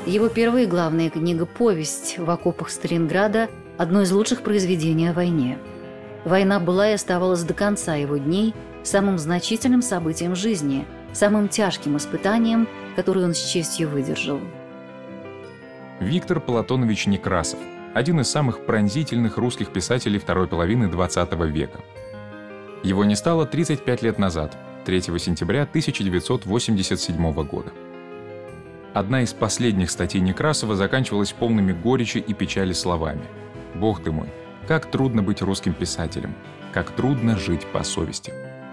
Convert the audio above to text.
Его первая и главная книга «Повесть в окопах Сталинграда» – одно из лучших произведений о войне. Война была и оставалась до конца его дней самым значительным событием жизни, самым тяжким испытанием, которое он с честью выдержал. Виктор Платонович Некрасов – один из самых пронзительных русских писателей второй половины XX века. Его не стало 35 лет назад, 3 сентября 1987 года. Одна из последних статей Некрасова заканчивалась полными горечи и печали словами: «Бог ты мой, как трудно быть русским писателем, как трудно жить по совести».